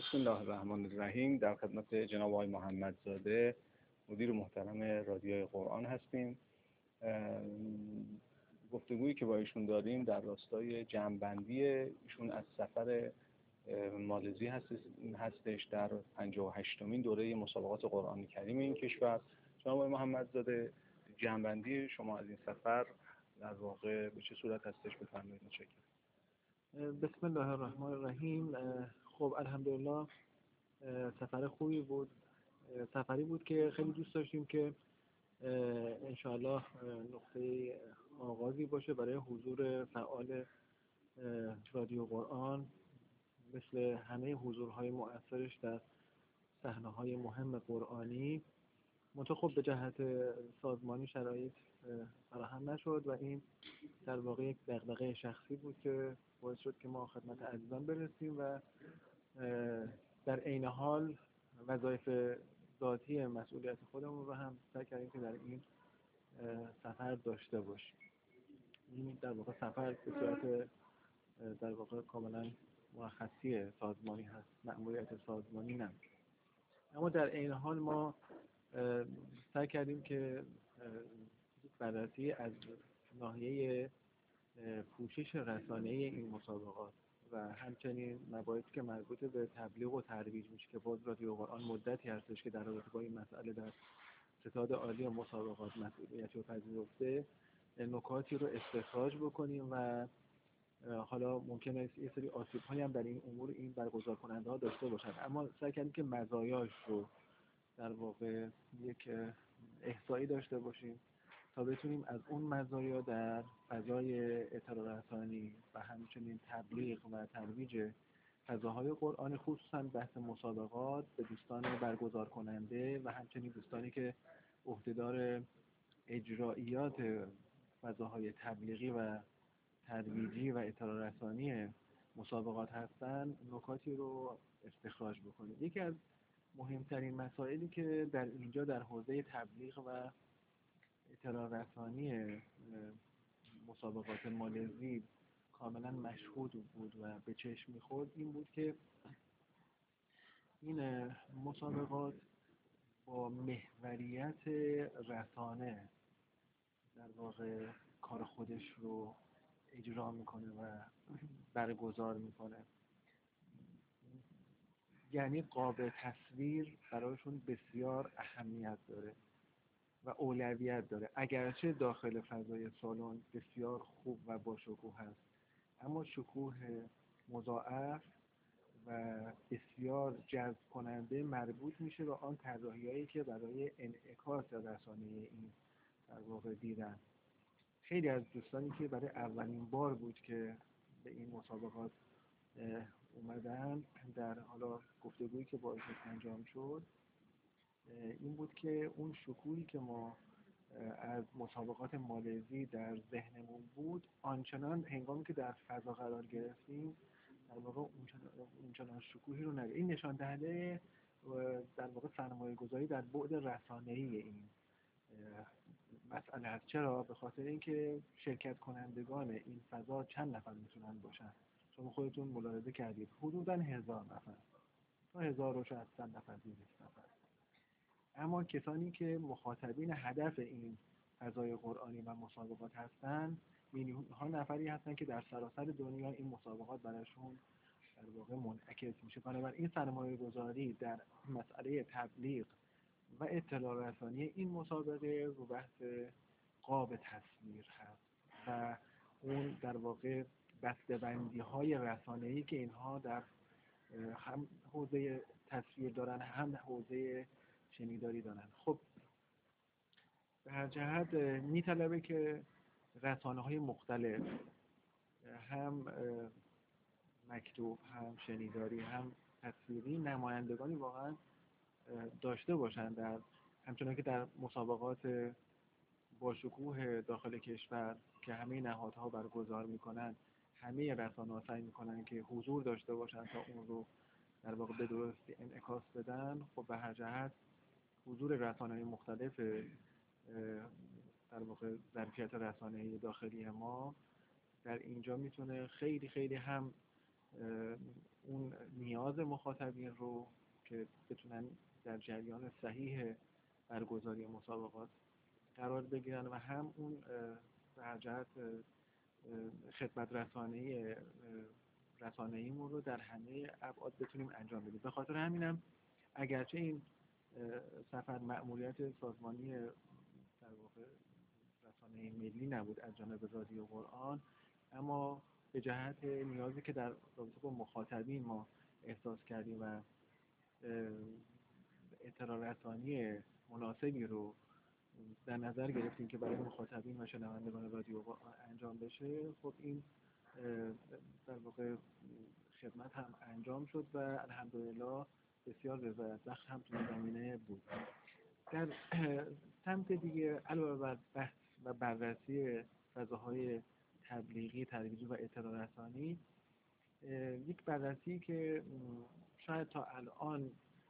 بسم الله الرحمن الرحیم. در خدمت جناب آقای محمدزاده مدیر محترم رادیوی قرآن هستیم. گفتگویی که با ایشون داریم در راستای جمع‌بندی ایشون از سفر مالزی هستش در 58مین دوره مسابقات قرآن کریم این کشور. جناب آقای محمدزاده، جمع‌بندی شما از این سفر در واقع به چه صورت هستش بفرمایید؟ متشکرم. بسم الله الرحمن الرحیم. خب الحمدلله سفر خوبی بود. سفری بود که خیلی دوست داشتیم که انشاءالله نقطه آغازی باشه برای حضور فعال رادیو قرآن، مثل همه حضورهای مؤثرش در صحنه‌های مهم قرآنی. منتها خب به جهت سازمانی شرایط فراهم نشد و این در واقع یک دغدغه شخصی بود که باعث شد که ما خدمت عزیزان برسیم و در عین حال وظایف ذاتی مسئولیت خودمون رو هم سعی کردیم که در این سفر داشته باشیم. این در واقع سفر به صورت در واقع کاملا مرخصی سازمانی هست، مأموریت سازمانی نه. اما در عین حال ما سعی کردیم که بررسی از ناحیه پوشش رسانه‌ای این مسابقات و همچنین مباحثی که مربوط به تبلیغ و ترویج میشه که باز رادیو قرآن مدتی هستش که در رابطه با این مسئله در ستاد عالی مسابقات مسئولیت رو پذیرفته، نکاتی رو استخراج بکنیم و حالا ممکنه یه سری آسیب‌هایی هم در این امور این برگزار کننده ها داشته باشن، اما سعی کردیم که مزایاش رو در واقع یک احصایی داشته باشیم تا بتونیم از اون مزایا در فضای اطلاع رسانی و همچنین تبلیغ و ترویج فضاهای قرآن، خصوصا بحث مسابقات، به دوستان برگزار کننده و همچنین دوستانی که عهدهدار اجراییات فضاهای تبلیغی و ترویجی و اطلاع رسانی مسابقات هستن، نکاتی رو استخراج بکنیم. یکی از مهمترین مسائلی که در اینجا در حوزه تبلیغ و اطلاع رسانی مسابقات مالزی کاملا مشهود بود و به چشم می‌خورد این بود که این مسابقات با محوریت رسانه در واقع کار خودش رو اجرا میکنه و برگزار میکنه. یعنی قاب تصویر برایشون بسیار اهمیت داره و اولویت داره، اگرچه داخل فضای سالن بسیار خوب و با شکوه هست، اما شکوه مضاعف و بسیار جذب کننده مربوط میشه به آن طراحی‌هایی که برای انعکاس رسانه‌ای این در واقع دیدن. خیلی از دوستانی که برای اولین بار بود که به این مسابقات اومدن، در حالا گفتگویی که با ایشون انجام شد این بود که اون شکوهی که ما از مسابقات مالزی در ذهنمون بود آنچنان هنگامی که در فضا قرار گرفتیم در واقع اونچنان شکوهی رو نداره. این نشان دهنده در واقع سرمایه‌گذاری در بعد رسانه‌ای این مسئله است. چرا؟ به خاطر اینکه شرکت کنندگان این فضا چند نفر میتونن باشن؟ شما خودتون ملاحظه کردید حدوداً 1000 نفر تا 1000 و شاید 100 نفر، 200 نفر. اما کسانی که مخاطبین هدف این فضای قرآنی و مسابقات هستن میلیون ها نفری هستن که در سراسر دنیا این مسابقات براشون در واقع منعکس میشه. بنابراین این سرمایه گذاری در مسئله تبلیغ و اطلاع رسانی این مسابقه رو بحث قاب تصویر هست و اون در واقع بسته‌بندی های رسانه‌ای که اینها در هم حوزه تصویر دارن هم حوزه شنیداری دارن. خب به هر جهت میطلبه که رسانه‌های مختلف، هم مکتوب هم شنیداری هم تصویری، نمایندگانی واقعا داشته باشن در همچنان که در مسابقات با شکوه داخل کشور که همه نهادها برگزار میکنن، همه رسانه‌ها سعی میکنن که حضور داشته باشن تا اون رو در واقع به درستی انعکاس بدن. خب به هر جهت حضور رسانه‌های مختلف در واقع ظرفیت رسانه‌ای داخلی ما در اینجا میتونه خیلی خیلی هم اون نیاز نیاز مخاطبین رو که بتونن در جریان صحیح برگزاری مسابقات قرار بگیرن و هم اون به جهت خدمت رسانه‌ایمون رو در همه ابعاد بتونیم انجام بدیم. به خاطر همینم اگرچه این سفر مأموریت سازمانی در واقع رسانه ملی نبود از جانب رادیو قرآن، اما به جهت نیازی که در رابطه با مخاطبین ما احساس کردیم و اطلاع رسانی مناسبی رو در نظر گرفتیم که برای مخاطبین و شنوندگان رادیو قرآن انجام بشه، خب این در واقع خدمت هم انجام شد و الحمدلله بسیار رضایت بخش هم تو زمینه بود. در سمت دیگه علاوه بر بحث و بررسی فضاهای تبلیغی، ترویجی و اطلاع رسانی، یک بررسی که شاید تا الان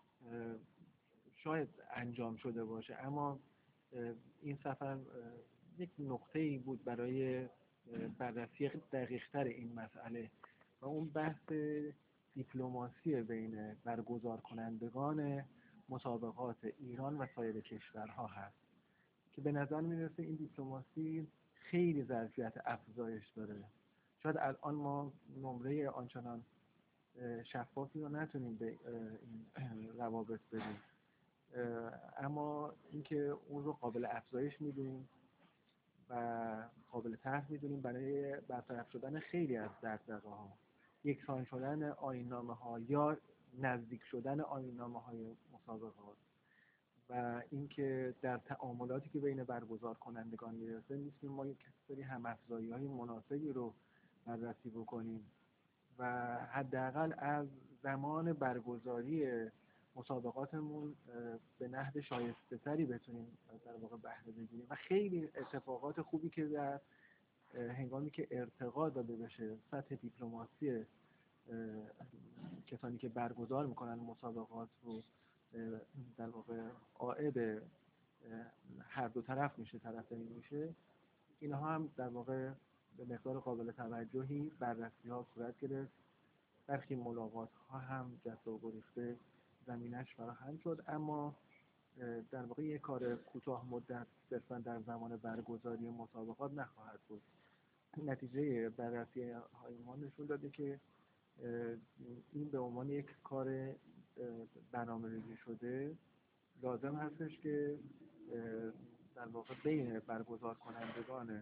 شاید انجام شده باشه، اما این سفر یک نقطه‌ای بود برای بررسی دقیق‌تر این مسئله و اون بحث دیپلماسی بین برگزار کنندگان مسابقات ایران و سایر کشورها هست که به نظر میرسه این دیپلماسی خیلی ظرفیت افزایش داره. شاید الان ما نمره آنچنان شفافی رو نتونیم به این روابط بدیم، اما اینکه اون رو قابل افزایش میدونیم و قابل طرح میدونیم برای برطرف شدن خیلی از دغدغه‌ها، یکسان شدن آیین‌نامه‌ها یا نزدیک شدن آیین‌نامه‌های مسابقات و اینکه در تعاملاتی که بین برگزار کنندگان میرسه میتونیم ما یک سری هم‌افزایی‌های مناسبی رو بررسی بکنیم و حداقل از زمان برگزاری مسابقاتمون به نحو شایسته‌تری بتونیم در واقع بهره بگیریم و خیلی اتفاقات خوبی که در هنگامی که ارتقا داده بشه سطح دیپلماسی کسانی که برگزار میکنن مسابقات رو در واقع عائد هر دو طرف میشه، طرفین میشه، اینها هم در واقع به مقدار قابل توجهی بررسی ها صورت گرفت. برخی ملاقات ها هم جسته و گریخته زمینش فراهم شد، اما در واقع یک کار کوتاه مدت صرفا در زمان برگزاری مسابقات نخواهد بود. نتیجه بررسی های ما نشون داده که این به عنوان یک کار برنامه‌ریزی شده لازم هستش که در واقع بین برگزار کنندگان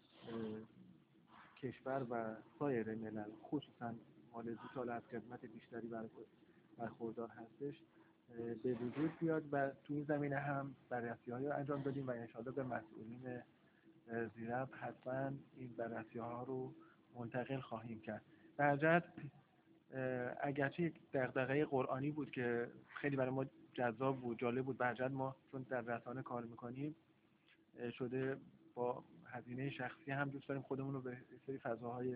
کشور و سایر ملل، خصوصا مالزی که از خدمت بیشتری برخوردار هستش، به وجود بیاد و تو این زمینه هم بررسی‌هایی رو انجام دادیم و انشاءالله به مسئولین زیرب حتما این بررسی‌ها رو منتقل خواهیم کرد. در جهت اگرچه یک دغدغه قرآنی بود که خیلی برای ما جذاب بود، جالب بود، برجت ما چون در رسانه کار میکنیم شده با هزینه شخصی هم دوست داریم خودمون رو به سری فضاهای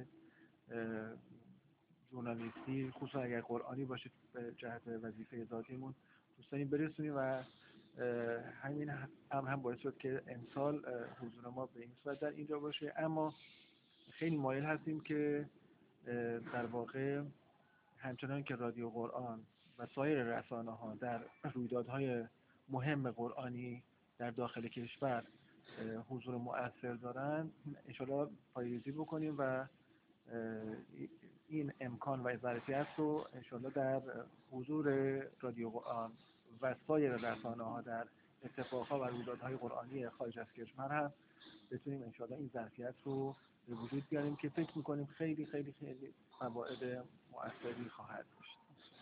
ژورنالیستی، خصوصا اگر قرآنی باشه، به جهت وظیفه ذاتیمون دوست داریم برسونیم و همین هم باعث شد که امسال حضور ما به این صورت در اینجا باشه. اما خیلی مایل هستیم که در واقع همچنان که رادیو قرآن و سایر رسانه‌ها در رویدادهای مهم قرآنی در داخل کشور حضور مؤثر دارن، انشاءالله پایه‌ریزی بکنیم و این امکان و ظرفیت رو انشاءالله در حضور رادیو قرآن و سایر رسانه‌ها در اتفاقها و رویدادهای قرآنی خارج از کشور هم بتونیم انشاءالله این ظرفیت رو به وجود بیاریم که فکر می‌کنیم خیلی خیلی خیلی فواید مؤثری خواهد داشت.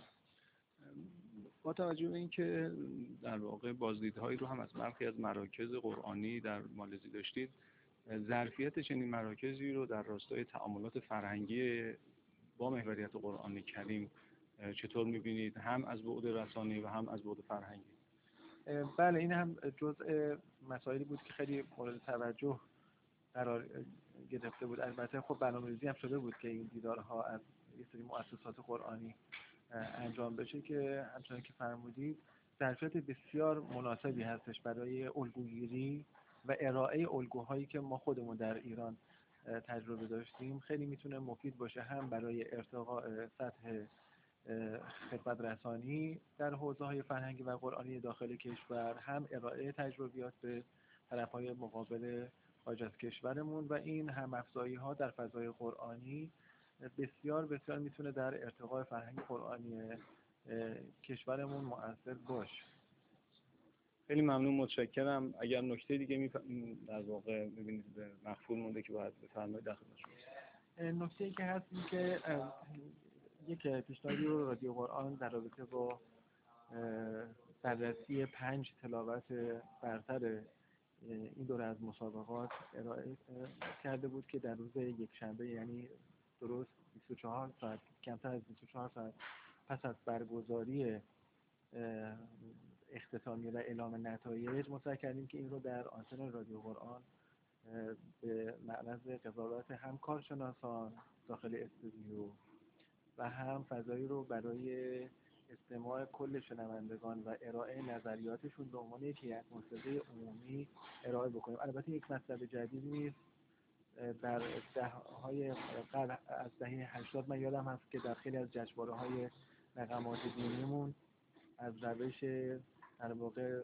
با توجه به اینکه در واقع بازدیدهایی رو هم از برخی از مراکز قرآنی در مالزی داشتید، ظرفیت چنین مراکزی رو در راستای تعاملات فرهنگی با محوریت قرآن کریم چطور می‌بینید، هم از بعد رسانه‌ای و هم از بعد فرهنگی؟ بله، این هم جزء مسائلی بود که خیلی مورد توجه قرار گرفته بود. البته خب برنامه‌ریزی هم شده بود که این دیدارها از یه سری مؤسسات قرآنی انجام بشه که همچنان که فرمودید ظرفیت بسیار مناسبی هستش برای الگوگیری و ارائه الگوهایی که ما خودمون در ایران تجربه داشتیم. خیلی میتونه مفید باشه هم برای ارتقاء سطح خدمت رسانی در حوزه‌های فرهنگی و قرآنی داخل کشور، هم ارائه تجربیات به طرف‌های مقابل خارج از کشورمون و این هم افزایی‌ها در فضای قرآنی بسیار بسیار میتونه در ارتقاء فرهنگ قرآنی کشورمون مؤثر باشه. خیلی ممنون، متشکرم. اگر نکته دیگه در واقع می‌بینید مخفول مونده که باید بفرمایید در خدمتتون. نکته‌ای که هست این که یک پیشنهادی رو رادیو قرآن در رابطه با بررسی 5 تلاوت برتر این دوره از مسابقات ارائه کرده بود که در روز یکشنبه، یعنی درست 24 ساعت، کمتر از 24 ساعت پس از برگزاری اختتامیه و اعلام نتایج، ما کردیم که این رو در آنتن رادیو قرآن به معرض قضاوت هم کارشناسان داخل استودیو و هم فضایی رو برای استماع کل شنوندگان و ارائه نظریاتشون به عنوان یک هیئت منصفه عمومی ارائه بکنیم. البته یک مطلب جدید نیست. در دهه‌های قبل از دهه 80 من یادم هست که در خیلی از جشنواره‌های مقامات دینیمون از روش در واقع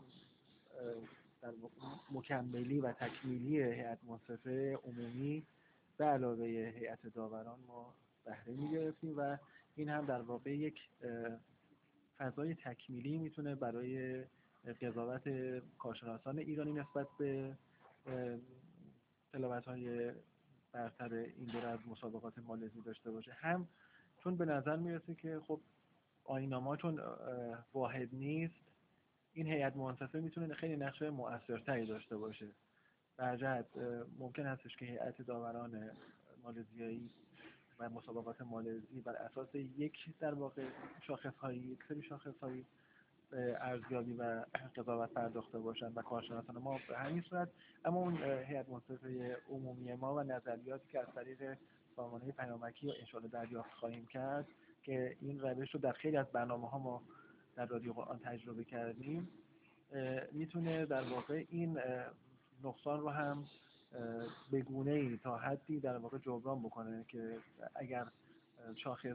مکملی و تکمیلی هیئت منصفه عمومی به علاوه هیئت داوران ما بهره می‌گرفتیم و این هم در واقع یک فضای تکمیلی میتونه برای قضاوت کارشناسان ایرانی نسبت به تلاوت‌های برتر این دوره از مسابقات مالزی داشته باشه. هم چون به نظر میرسه که خب آیین‌نامه‌ها چون واحد نیست، این هیئت منصفه میتونه خیلی نقش مؤثرتری داشته باشه. در جهت ممکن هستش که هیئت داوران مالزیایی و مسابقات مالزی بر اساس یک در واقع یک سری شاخص‌هایی ارزیابی و قضاوت پرداخته باشن و کارشناسان ما به همین صورت، اما اون هیئت منصفه عمومی ما و نظریاتی که از طریق سامانه پیامکی و انشاءالله دریافت خواهیم کرد که این روش رو در خیلی از برنامه‌ها ما در رادیو قرآن تجربه کردیم، میتونه در واقع این نقصان رو هم به گونه‌ای تا حدی در واقع جبران بکنه که اگر شاخص